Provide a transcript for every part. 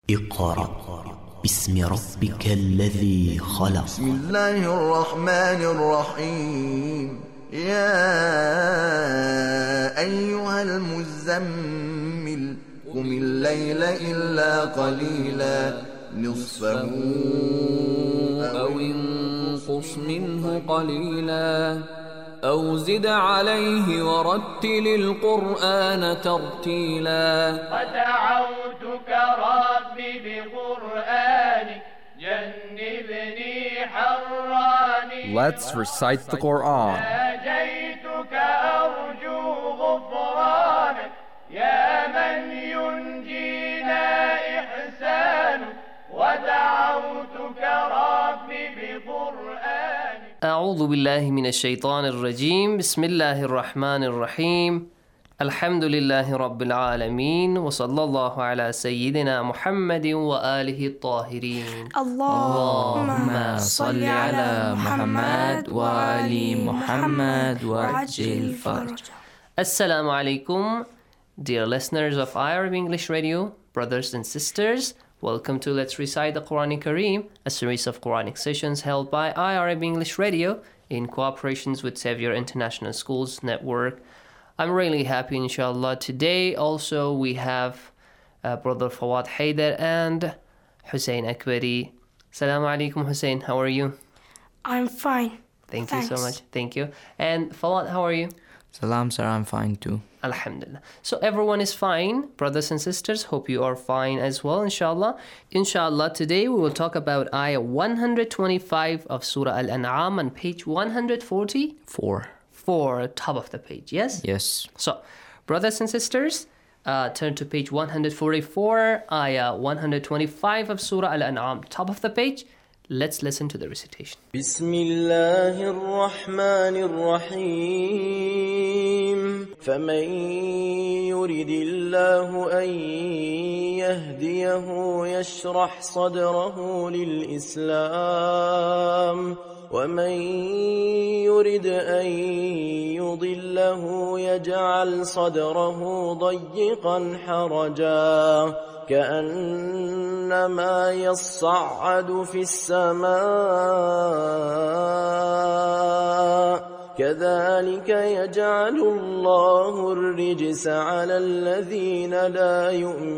اقرأ باسم ربك الذي خلق. بسم الله الرحمن الرحيم. يا أيها المزمل قم الليل إلا قليلا نصفه أو انقص منه قليلا أو زد عليه ورتل القرآن ترتيلا. ودعوتك ربي بقرآنك جنبني حراني. Let's recite the Quran. ناجيتك أرجو غفرانك يا من ينجينا إحسانك. ودعوتك ربي بقرآنك. أعوذ بالله من الشيطان الرجيم. بسم الله الرحمن الرحيم. الحمد لله رب العالمين وصلى الله على سيدنا محمد وآله الطاهرين. اللهم صل على محمد وآل محمد وعجل فرجه. Assalamu alaikum, dear listeners of Arab English Radio, brothers and sisters. Welcome to Let's Recite the Quran Kareem, a series of Quranic sessions held by Arab English Radio in cooperations with Xavier International Schools Network. I'm really happy, inshallah. Today also we have Brother Fawad Haider and Hussein Akbari. Assalamu alaikum, Hussein. How are you? I'm fine. Thank you so much. Thank you. And Fawad, how are you? Salam, sir. I'm fine too. Alhamdulillah. So everyone is fine, brothers and sisters. Hope you are fine as well, inshallah. Inshallah, today we will talk about ayah 125 of Surah Al-An'am on page 144, top of the page, yes? Yes. So, brothers and sisters, turn to page 144, ayah 125 of Surah Al-An'am, top of the page. Let's listen to the recitation. بسم الله الرحمن الرحيم. فمن يرد الله أن يهديه يشرح صدره للإسلام ومن يرد أن يضله يجعل صدره ضيقا حرجا كأنما يصعد في السماء كذلك يجعل الله الرجس على الذين لا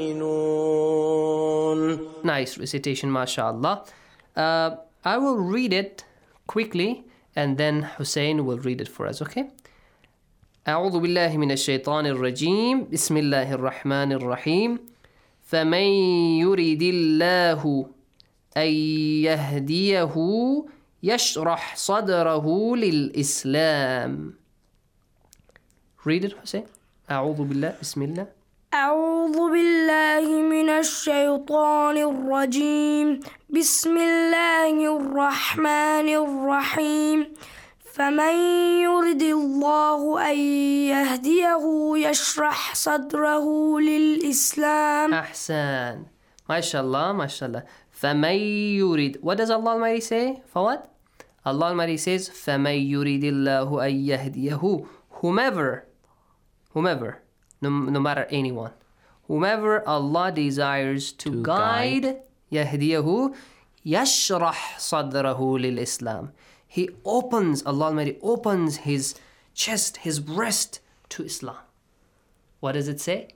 يؤمنون. Nice recitation, mashallah. I will read it quickly and then Hussein will read it for us, okay? أعوذ بالله من الشيطان الرجيم. بسم الله الرحمن الرحيم. فمن يريد الله أن يهديه يشرح صدره للإسلام. Read it, Hussein. أعوذ بالله. بسم الله. أعوذ بالله من الشيطان الرجيم. بسم الله الرحمن الرحيم. فمن يرد الله أن يهديه يشرح صدره للإسلام. أحسن. MashaAllah, MashaAllah. فمن يريد. What does Allah Almighty say? For what? Allah Almighty says, فمن يريد الله أن يهديه. Whomever, no matter anyone. Whomever Allah desires to guide, يهديه يشرح صدره للإسلام. He opens, Allah Almighty opens his chest, his breast to Islam. What does it say?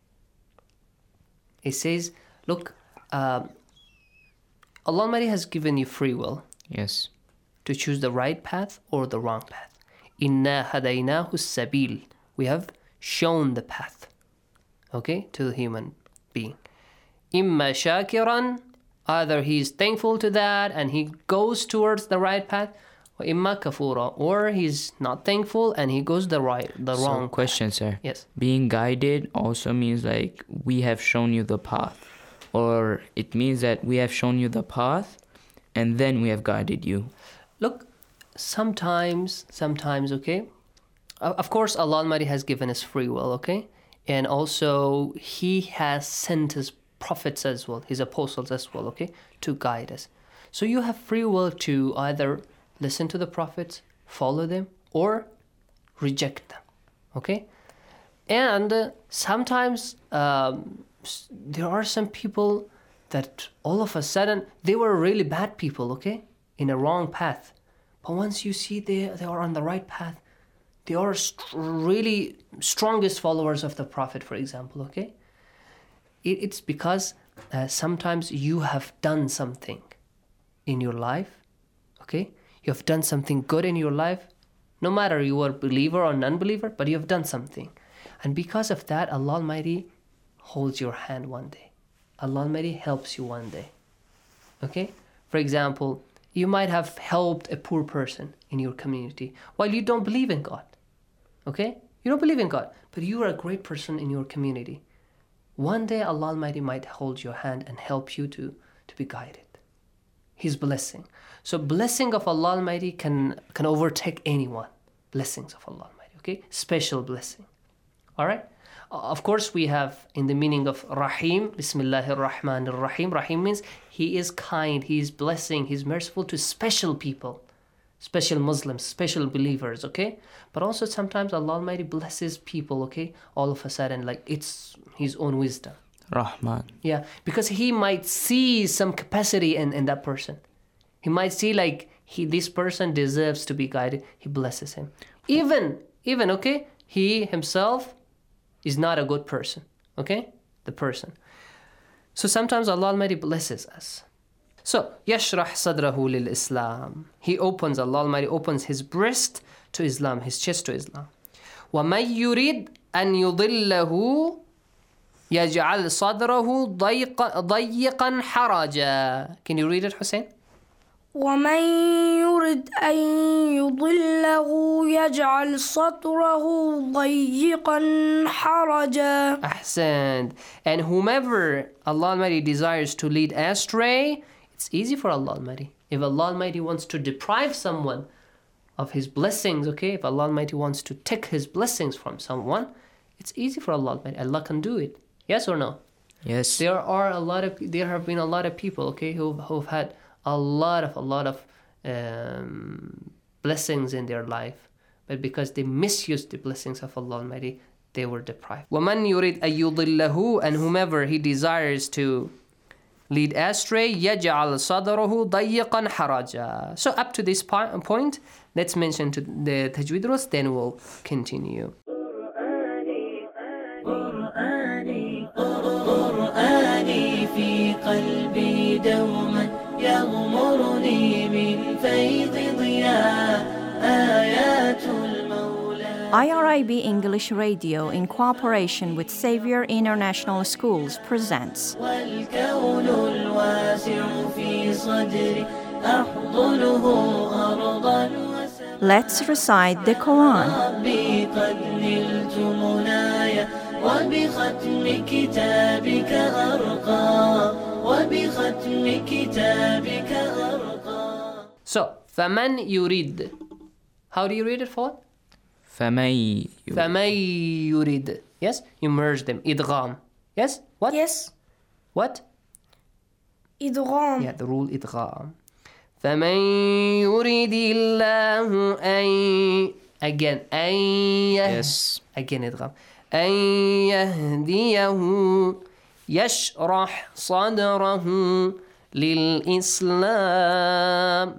It says, look, Allah Almighty has given you free will. Yes. To choose the right path or the wrong path. Inna hadaynahu sabil. We have shown the path, okay, to the human being. Imma shakiran. Either he is thankful to that and he goes towards the right path, or imma kafura, or he's not thankful and he goes the wrong question, path. sir. Yes. Being guided also means like we have shown you the path, or it means that we have shown you the path and then we have guided you. Look, sometimes, okay. Of course, Allah Almighty has given us free will, okay, and also He has sent His prophets as well, His apostles as well, okay, to guide us. So you have free will to either listen to the prophets, follow them, or reject them, okay? And sometimes there are some people that all of a sudden they were really bad people, okay, in a wrong path. But once you see they are on the right path, they are really strongest followers of the Prophet, for example, okay? It's because sometimes you have done something in your life, okay? You have done something good in your life, no matter you are a believer or non-believer, but you have done something. And because of that, Allah Almighty holds your hand one day. Allah Almighty helps you one day, okay? For example, you might have helped a poor person in your community while you don't believe in God. Okay? You don't believe in God, but you are a great person in your community. One day Allah Almighty might hold your hand and help you to be guided. His blessing. So blessing of Allah Almighty can overtake anyone. Blessings of Allah Almighty, okay? Special blessing. All right? Of course, we have in the meaning of Rahim, Bismillahir Rahmanir Rahim. Rahim means He is kind, He is blessing, He is merciful to special people. Special Muslims, special believers, okay? But also sometimes Allah Almighty blesses people, okay? All of a sudden, like it's His own wisdom. Rahman. Yeah, because He might see some capacity in that person. He might see like this person deserves to be guided. He blesses him. Even, okay? He himself is not a good person, okay? The person. So sometimes Allah Almighty blesses us. So, يَشْرَحْ صَدْرَهُ لِلْإِسْلَامِ. Allah Almighty opens His breast to Islam, His chest to Islam. وَمَنْ يُرِيدْ أَنْ يُضِلَّهُ يَجْعَلْ صَدْرَهُ ضَيِّقًا حَرَجًا. Can you read it, Hussein? ومن يرد أن يضله يجعل صدره ضيقا حرجا. Ahsand. And whomever Allah Almighty desires to lead astray, it's easy for Allah Almighty. If Allah Almighty wants to deprive someone of His blessings, okay, if Allah Almighty wants to take His blessings from someone, it's easy for Allah Almighty. Allah can do it. Yes or no? Yes. There have been a lot of people, okay, who've had a lot of blessings in their life, but because they misused the blessings of Allah Almighty, they were deprived. وَمَنْ يُرِدْ أَن يُضِلَّهُ. And whomever He desires to lead astray, يَجْعَلْ صَدْرَهُ ضَيِّقًا حَرَجًا. So up to this point, let's mention to the Tajweed rules, then we'll continue. قرآني في قلبي دوما يغمرني من فيض ضياء آيات المولى. IRIB English Radio, in cooperation with Xavier International Schools, presents والكون الواسع في صدري أحضنه أرضا وسماء. Let's recite the Quran. ربي قد نلت منايا وبختم كتابك أرقى وبختم كتابك أرقى. So, فَمَنْ يُرِيد. How do you read it for? فَمَن يُرِيد. Yes? You merge them. إِدْغَام. Yes? What? Yes. What? إدغام. Yeah, the rule إِدْغَام. فَمَن يُرِيدِ اللَّهُ أَن. Again. أَن. Yes. Again إِدْغَام. أن يهديه يشرح صدره للإسلام.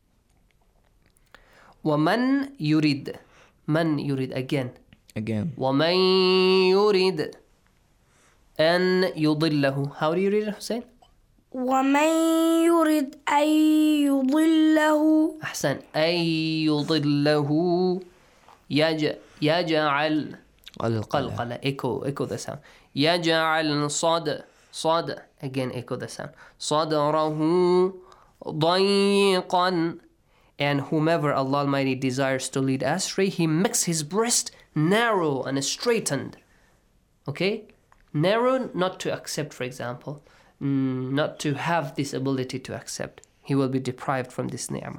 ومن يريد. من يريد again. ومن يريد أن يضله. How do you read it, Hussein? ومن يريد أن يضله. أحسن. أن يضله يجعل قلقلة. Echo the sound. يجعل صاد. Again echo the sound. صدره ضيقا. And whomever Allah Almighty desires to lead astray, He makes his breast narrow and straightened. Okay? Narrow, not to accept, for example. Not to have this ability to accept. He will be deprived from this ni'mah.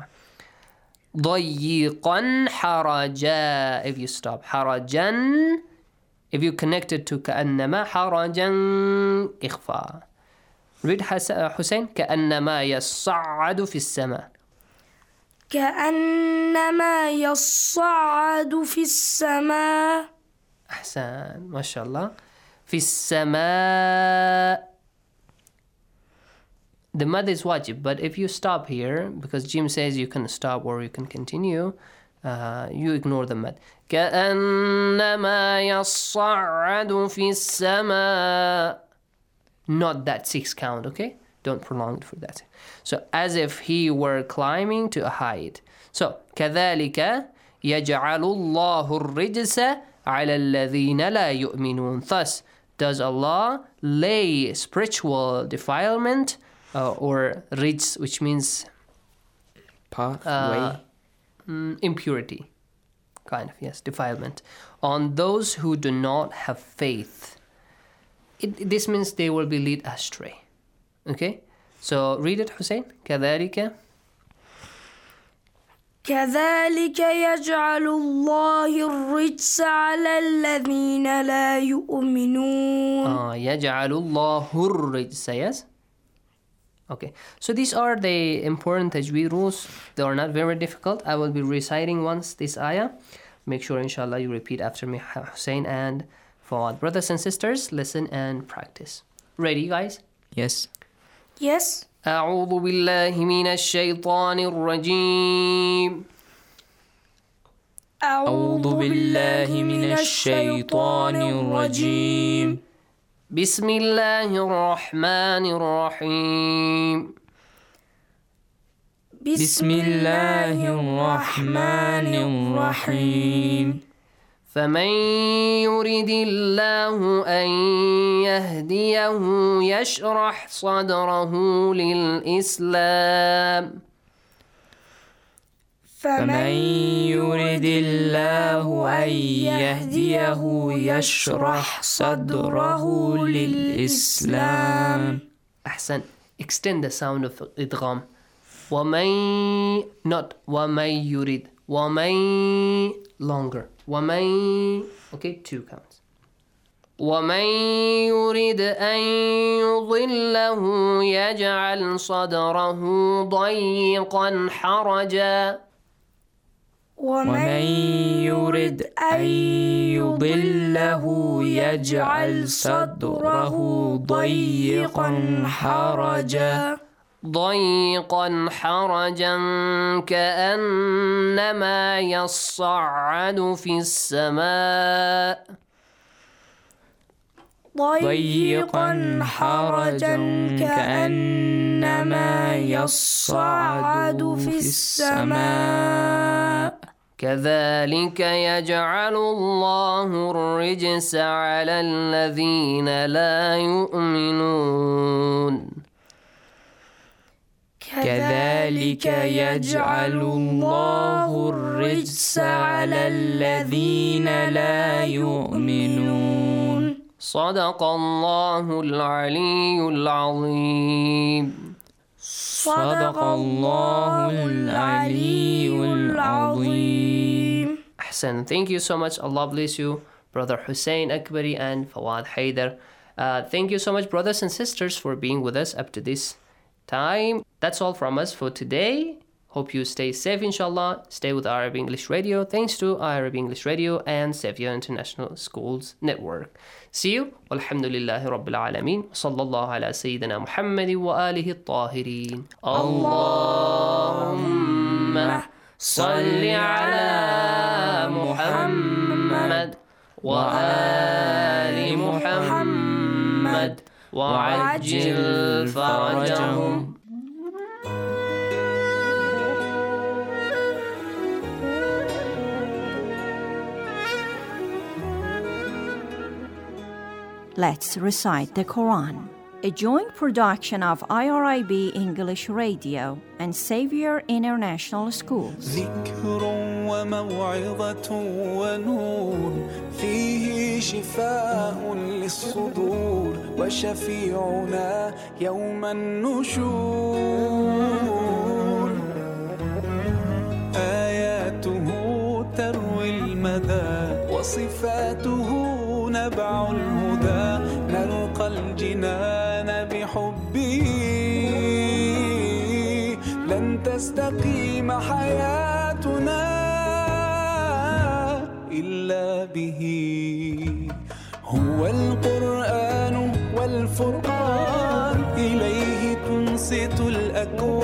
ضيقا حرجا. If you stop. حرجا. If you connect it to كأنما حرجا إخفاء. Read Hussein. كأنما يصعد في السماء. كأنما يصعد في السماء. أحسن ما شاء الله. في السماء. the mad is wajib, but if you stop here, because Jim says you can stop or you can continue, you ignore the mad. كأنما يصعد في السماء. Not that 6 count, okay? Don't prolong it for that. So as if he were climbing to a height. So كذلك يجعل الله الرجس على الذين لا يؤمنون. Thus does Allah lay spiritual defilement or rijs, which means pathway, impurity, kind of, yes, defilement, on those who do not have faith. This means they will be led astray. Okay, so read it, Hussein. كذلك يجعل الله الرجس على الذين لا يؤمنون. يجعل الله الرجس, yes. Okay, so these are the important tajweed rules. They are not very difficult. I will be reciting once this ayah. Make sure, inshallah, you repeat after me, Hussein and Fawad. Brothers and sisters, listen and practice. Ready, guys? Yes. Yes. أعوذ بالله من الشيطان الرجيم. أعوذ بالله من الشيطان الرجيم. بسم الله الرحمن الرحيم. بسم الله الرحمن الرحيم. فمن يرد الله أن يهديه يشرح صدره للإسلام. فمن يرد الله أن يهديه يشرح صدره للإسلام. أحسن. Extend the sound of idgham. ومن, not ومن يريد. ومن, longer. ومن, okay, 2 counts. ومن يريد أن يضله يجعل صدره ضيقا حرجا. ومن يرد أن يضله يجعل صدره ضيقا حرجا. ضيقا حرجا كأنما يصعد في السماء. ضيقا حرجا كأنما يصعد في السماء. كذلك يجعل الله الرجس على الذين لا يؤمنون. كذلك يجعل الله الرجس على الذين لا يؤمنون. صدق الله العلي العظيم. صدق الله العلي العظيم. Ahsan. Thank you so much. Allah bless you, Brother Hussein Akbari and Fawad Haider. Thank you so much, brothers and sisters, for being with us up to this time. That's all from us for today. Hope you stay safe, inshallah. Stay with Arab English Radio. Thanks to Arab English Radio and Xavier International Schools Network. See you. Walhamdulillahi Rabbil Alameen. Sallallahu ala Sayyidina Muhammad wa alihi at-tahirin. Allahumma salli ala Muhammad wa ali Muhammad wa ajil farajahum. Let's recite the Quran, a joint production of IRIB English Radio and Xavier International Schools. ذكر وموعظة ونور فيه شفاء للصدور وشفيعنا يوم النشور آياته تروي المدى وصفاته نبع الهدى نلقى الجنان بحبه لن تستقيم حياتنا إلا به هو القرآن والفرقان إليه تنصت واسط الأكوان.